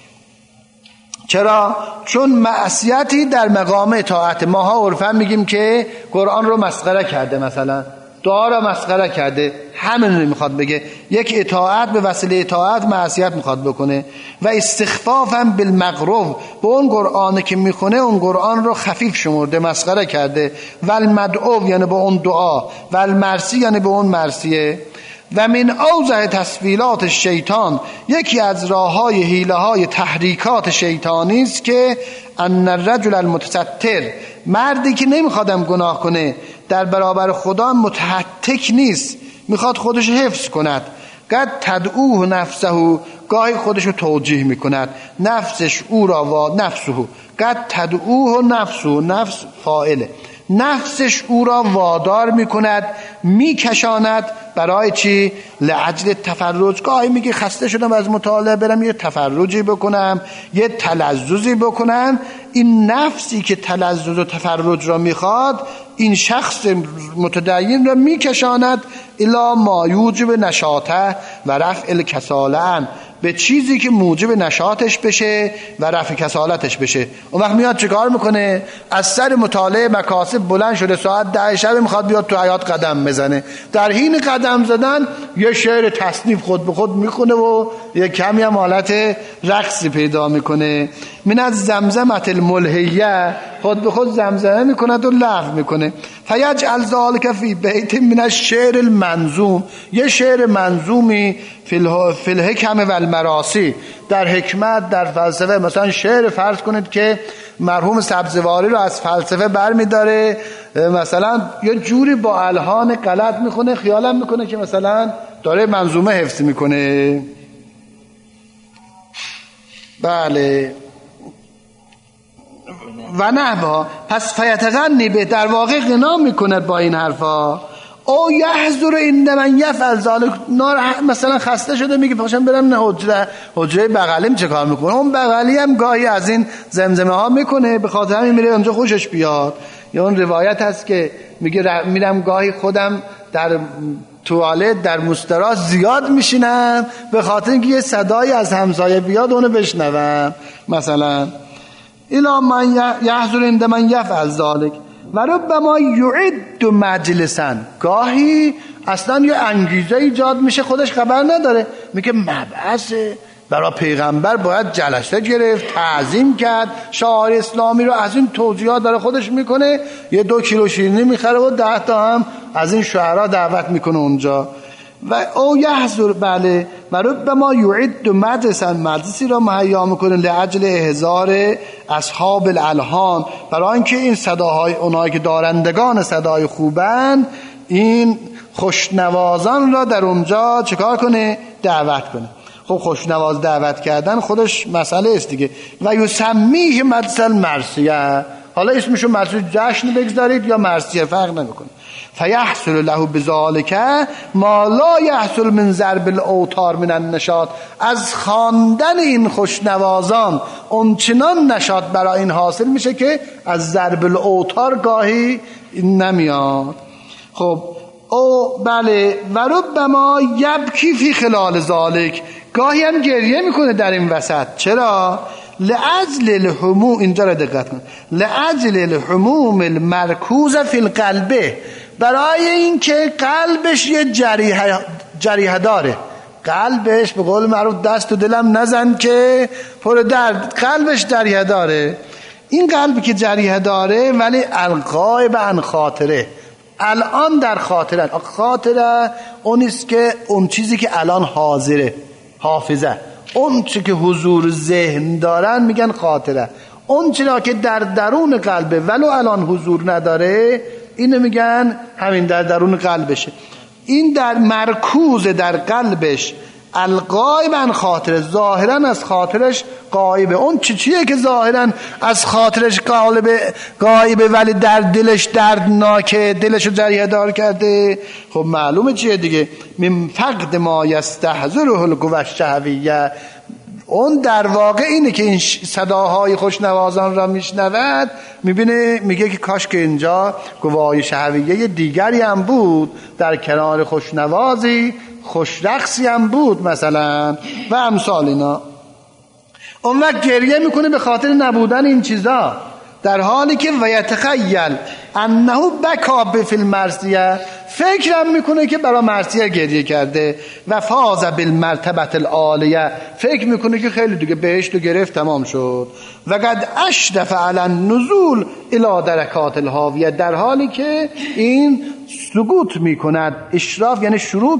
چرا؟ چون معصیتی در مقام اطاعت. ماها عرفا میگیم که قرآن رو مسخره کرده، مثلا دعا رو مسخره کرده، همین رو میخواد بگه. یک اطاعت به وسیله اطاعت معصیت میخواد بکنه. و استخفافا بالمغرو، به اون قرآن که میخونه اون قرآن رو خفیف شمرده، مسخره کرده. و المدعو یعنی به اون دعا، و المرسی یعنی به اون مرسیه. و من اوضح تسویلات شیطان، یکی از راه‌های حیله‌های تحریکات شیطانی است که ان الرجل المتستر، مردی که نمیخوادم گناه کنه در برابر خدا متحتک نیست، میخواد خودش حفظ کند. قد تدعوه نفسه، گاهی خودش رو توجیه میکند، نفسش او را و نفسه. قد تدعوه نفسه، نفس فاعله، نفسش او را وادار میکند، میکشاند. برای چی؟ لعجل تفرج. گاهی میگه خسته شدم از مطالعه، برم یه تفرجی بکنم، یه تلذذی بکنم. این نفسی که تلذذ و تفرج را میخواد، این شخص متدین را میکشاند الی ما یوجب نشاطه و رفع الکسالة، به چیزی که موجب نشاطش بشه و رفع کسالتش بشه. اون وقت میاد چیکار میکنه؟ از سر مطالعه مکاسب بلند شده، ساعت 10 شب میخواد بیاد تو حیاط قدم بزنه. در حین قدم زدن یه شعر تصنیف خود به خود میخونه و یه کمی هم حالت رقصی پیدا میکنه. من از زمزمت الملهیه، خود به خود زمزمه میکند و لغو میکنه. فیجعل ذلک فی بیت من الشعر المنظوم، یه شعر منظومی فی الحکم و المراسی، در حکمت، در فلسفه. مثلا شعر فرض کنید که مرحوم سبزواری رو از فلسفه برمیداره، مثلا یه جوری با الحان غلط میخونه، خیالم میکنه که مثلا داره منظومه حفظ میکنه. بله و نحوها. پس فیتغنی به، در واقع غنا میکند با این حرفا. او یحضر عند من یفعل ذلک، مثلا خسته شده میگه پاشم برم حجره بغلیم چه کار میکنه. اون بغلی هم گاهی از این زمزمه ها میکنه، به خاطر همین میره اونجا خوشش بیاد. یا اون روایت هست که میگه میرم گاهی خودم در توالت در مستراح زیاد میشینم به خاطر اینکه یه صدایی از همسایه بیاد اونو بشنوم. مثلا الا من یحضر عند من یفعل ذلک و ربما یعد مجلسا، گاهی اصلا یه انگیزه ایجاد میشه خودش خبر نداره، میگه مبعث برای پیغمبر باید جلسه گرفت، تعظیم کرد، شعار اسلامی رو از این توضیحات داره خودش میکنه. یه 2 کیلو شیرینی میخره و 10 تا هم از این شعرا دعوت میکنه اونجا. و او یحضر، بله، و ربما یعد مجلسا، مجلسی را مهیا میکنه لعجل احضار اصحاب الالحان، برای اینکه این صداهای اونایی که دارندگان صدای خوبن، این خوشنوازان را در اونجا چیکار کنه؟ دعوت کنه. خب خوشنواز دعوت کردن خودش مسئله است دیگه. و یسمیه مجلس المرثیه، حالا اسمشو مرثیه جشن بگذارید یا مرثیه فرق نمیکنه. فیحصل له بذالک ما لا یحصل من ضرب الاوتار من النشاط، از خواندن این خوشنوازان اونچنان نشاط برای این حاصل میشه که از ضرب الاوتار گاهی نمیاد. خب او بله، و ربما یبکی فی خلال ذالک، گاهی هم گریه میکنه در این وسط. چرا؟ لعجل الهموم، اینجا را دقت کن، لعجل الهموم المرکوز فی القلبه، برای این که قلبش یه جریحه داره. قلبش به قول معروف دست و دلم نزن که پر درد، قلبش جریحه داره. این قلبی که جریحه داره ولی الغایب عن خاطره، الان در خاطره. خاطره اونیست که اون چیزی که الان حاضره، حافظه اون چی که حضور ذهن دارن میگن خاطره، اون چیزی که در درون قلبه ولو الان حضور نداره اینو میگن همین در درون قلبشه. این در مرکوز در قلبش الغایبن خاطره، ظاهرا از خاطرش غایبه. اون چیه که ظاهرا از خاطرش غایبه ولی در دلش دردناکه، دلشو جریه دار کرده؟ خب معلومه چیه دیگه، من فقد ما یستحضره القوى الشهویه. اون در واقع اینه که این صداهای خوشنوازان را میشنود، میبینه میگه که کاش که اینجا قوای شهویه دیگری هم بود، در کنار خوشنوازی خوشرقصی هم بود مثلا و امثال اینا. اون وقت گریه میکنه به خاطر نبودن این چیزا، در حالی که ویتخیل انه بکا فی المرثیه، فکرم میکنه که برای مرثیه گریه کرده. و فاز بالمرتبه العالیه، فکر میکنه که خیلی دیگه بهشت رو گرفت تمام شد. و قد اشرف علی النزول الی درکات الهاویه، در حالی که این سقوط میکند. اشراف یعنی شروع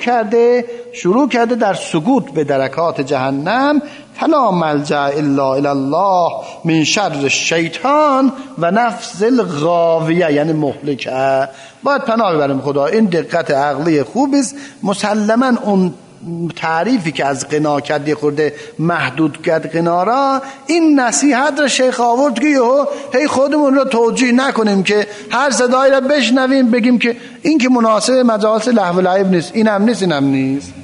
کرده در سقوط به درکات جهنم. فلا ملجأ الا الی الله من شر الشیطان و نفس الغاویه، یعنی مهلکه. باید پناه ببریم خدا. این دقت عقلی خوبی است. مسلما اون تعریفی که از غنا کرد یه خورده محدود کرد غنا را، این نصیحت را شیخ آورد که هی خودمون رو توجیه نکنیم که هر صدایی را بشنویم بگیم که این که مناسب مجالس لهو و لعب نیست، اینم نیست.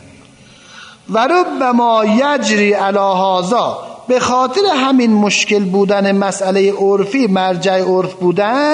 و ربما یجری علی هذا، به خاطر همین مشکل بودن مسئله عرفی، مرجع عرف بودن،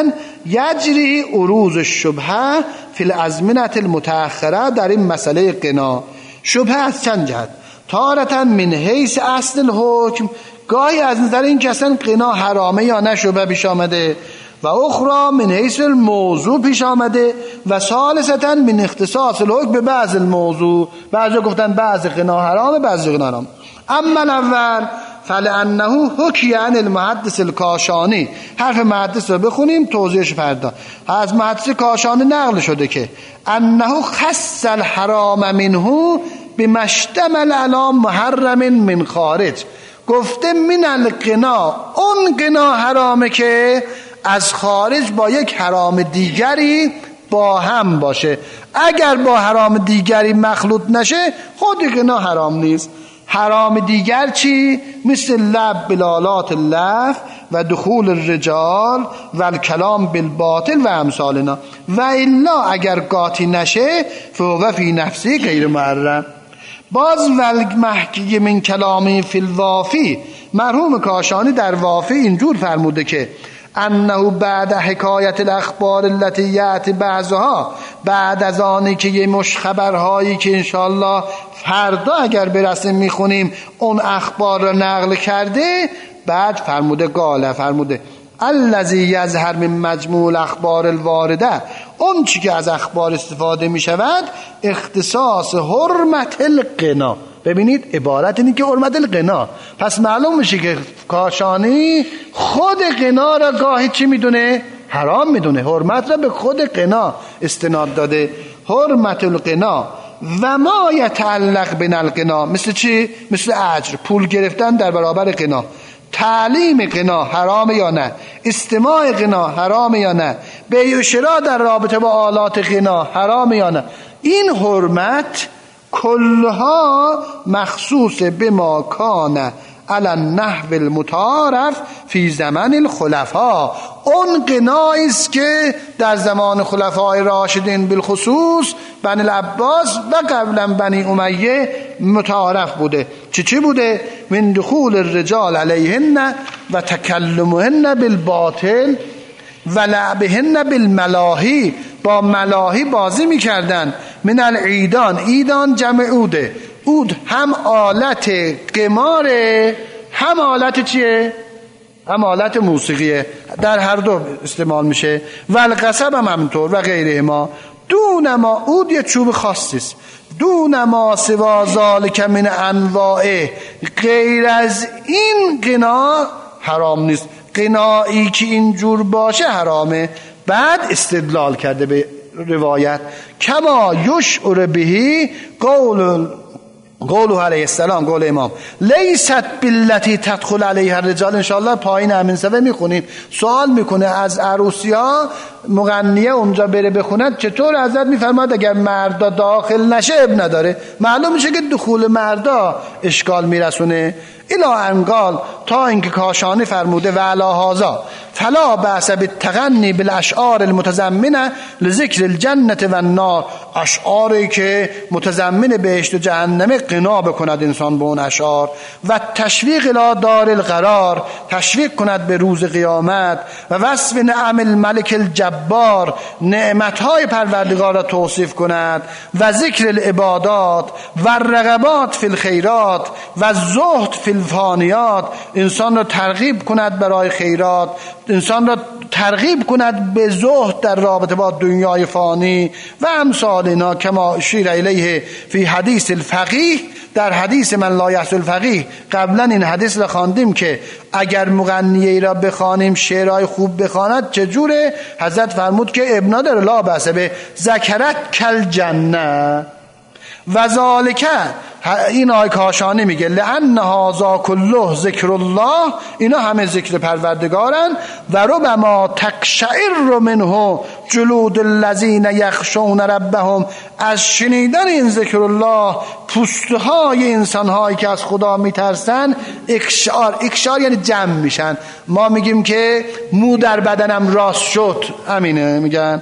یجری عروض الشبهه فی الازمنه المتأخره، در این مسئله غنا شبهه از چند جهت. تارتا من حیث اصل الحکم، گاهی از نظر این که اصلا غنا حرامه یا نه شبهه پیش آمده، و اخرى من حیث الموضوع پیش آمده، و ثالثتا من اختصاص الحکم به بعض الموضوع، بعضی گفتن بعض غنا حرامه بعضی غنا حرام. اما الاول فلانه حکی عن المحدث الکاشانی، حرف محدث رو بخونیم توضیحش فردا. از محدث کاشانی نقل شده که انه خص الحرام منه بمشتمل علی محرم من خارج، گفته من الغنا، اون غنا حرامه که از خارج با یک حرام دیگری با هم باشه. اگر با حرام دیگری مخلوط نشه خود غنا حرام نیست. حرام دیگر چی؟ مثل لب بلالات اللف و دخول الرجال و الکلام بالباطل و امثالنا. و الا اگر قاطی نشه فهو فی نفسی غیر محرم. باز والمحکی من کلامی فی الوافی، مرحوم کاشانی در وافی اینجور فرموده که انه بعد حکایت الاخبار التي یأتی بعضها، بعد از آنی که یه مش خبرهایی که انشاءالله فردا اگر برسیم میخونیم اون اخبار را نقل کرده، بعد فرموده الذی یظهر من مجموع الاخبار الوارده، اون چی که از اخبار استفاده می شود اختصاص حرمت الغنا. ببینید عبارت اینه که حرمت الغنا، پس معلوم میشه که کاشانی خود غنا را گاهی چی میدونه؟ حرام میدونه. حرمت را به خود غنا استناد داده. حرمت الغنا و ما یتعلق بین الغنا، مثل چی؟ مثل اجر، پول گرفتن در برابر غنا. تعلیم غنا حرام یا نه؟ استماع غنا حرام یا نه؟ بیع و شراء در رابطه با آلات غنا حرام یا نه؟ این حرمت کلها مخصوص بما کان علی النحو المتعارف فی زمن الخلفاء، اون غنایی است که در زمان خلفای راشدین بالخصوص بنی العباس و قبلا بنی امیه متعارف بوده. چی بوده؟ من دخول الرجال علیهن و تکلمهن بالباطل و لعبهن بالملاهی، با ملاهی بازی میکردن. من العیدان، ایدان جمع عوده، عود هم آلت قماره هم آلت چیه؟ هم آلت موسیقیه، در هر دو استعمال میشه. و القصب هم همینطور و غیره. ما دون ما، عود یه چوب خاصی است، دون ما سوا ذالک من انواعه، غیر از این غنا حرام نیست. غنایی که اینجور باشه حرامه. بعد استدلال کرده به روایت کما یشعر بهی قول قوله علیه السلام، قول امام لیست بالتی تدخل علیها الرجال. انشاءالله پایین همین صفحه میخونیم. سوال میکنه از عروسی ها مغنیه اونجا بره بخوند چطور؟ حضرت میفرماد اگر مردا داخل نشه اب نداره. معلوم میشه که دخول مردا اشکال میرسونه. الی انقال، تا اینکه کاشانی فرموده و علی هذا فلا بأس بالتغنی بالاشعار المتضمنه لذکر الجنه و النار. اشعاری که متضمن بهشت و جهنم غنا بکند انسان به اون اشعار. و تشویق الی دار القرار، تشویق کند به روز قیامت. و وصف نعم الملک الجبار، نعمتهای پروردگار را توصیف کند. و ذکر العبادات و الرغبات فی الخیرات و زهد فی الفانیات، انسان را ترغیب کند برای خیرات، انسان را ترغیب کند به زهد در رابطه با دنیای فانی و امثال اینا. کما اشیر الیه فی حدیث الفقیه، در حدیث من لا یحصل الفقیه قبلا این حدیث را خواندیم که اگر مغنیه را بخوانیم شعرهای خوب بخواند چجوره؟ حضرت فرمود که ابن در لا بأس به ذکرت کل جنه و ذالک. این آیه کاشانی میگه لأن هذا كله ذکر الله، اینا همه ذکر پروردگارن. و ربما تقشعر منه جلود الذین یخشون ربهم، از شنیدن این ذکر الله پوستهای انسانهایی که از خدا میترسن اکشار یعنی جمع میشن. ما میگیم که مو در بدنم راست شد، همینه میگن.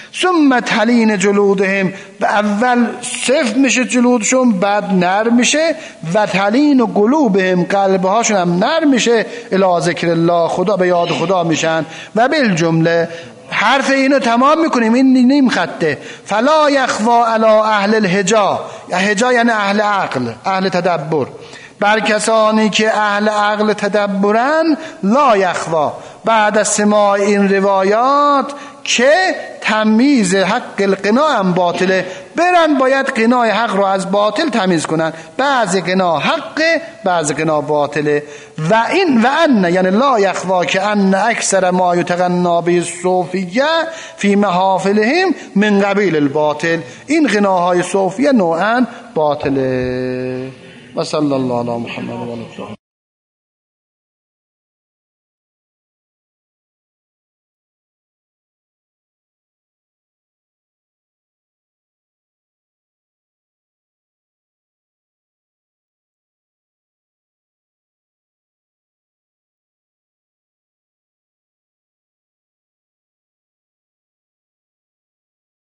ثم تلین جلودهم، و اول سفت میشه جلودشون بعد نرم میشه. و تلین و قلوبهم، قلبهاشون هم نرم میشه. الی ذکر الله، خدا به یاد خدا میشن. و بالجمله حرف اینو تمام میکنیم، این نیم خطه. فلا یخوا علی اهل الحجا، حجا یعنی اهل عقل، اهل تدبر، بر کسانی که اهل عقل تدبرن. لا یخوا، بعد از سماع این روایات که تمیز حق القنا هم باطله، برن باید قنای حق رو از باطل تمیز کنن. بعضی قنا حقه، بعضی قنا باطله. و این و ان یعنی لا یخوا که ان اکثر ما یتغنا به صوفیه فی محافلهم من قبیل الباطل، این قناهای صوفیه نوعا باطله. و صلی الله علی محمد و آله.